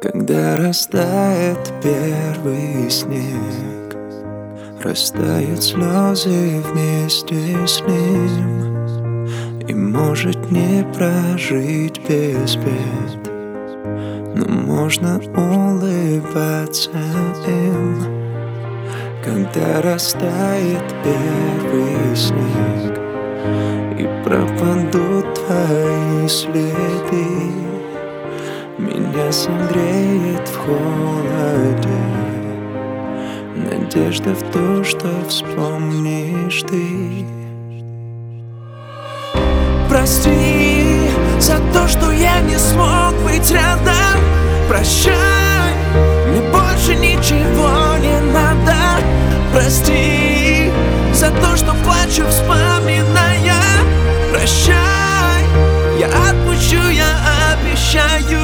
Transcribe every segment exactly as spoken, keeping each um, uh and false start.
Когда растает первый снег, растают слезы вместе с ним, и может не прожить без бед, но можно улыбаться им. Когда растает первый снег и пропадут твои следы, меня согреет в холоде надежда в то, что вспомнишь ты. Прости за то, что я не смог быть рядом. Прощай, мне больше ничего не надо. Прости за то, что плачу, вспоминая. Прощай, я отпущу, я обещаю.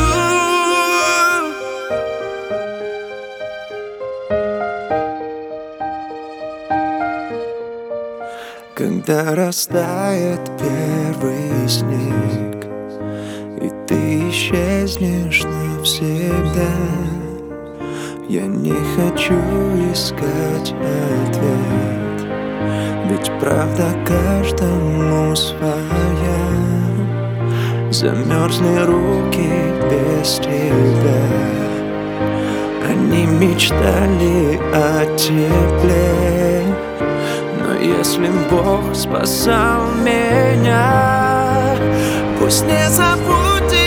Когда растает первый снег и ты исчезнешь навсегда, я не хочу искать ответ, ведь правда каждому своя. Замерзли руки без тебя, они мечтали о тепле. Но если Бог спасал меня, пусть не забудет